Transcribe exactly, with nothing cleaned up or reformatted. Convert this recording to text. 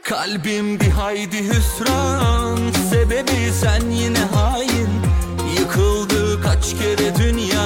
Kalbim bir haydi hüsran, sebebi sen yine hain. Yıkıldı kaç kere dünya,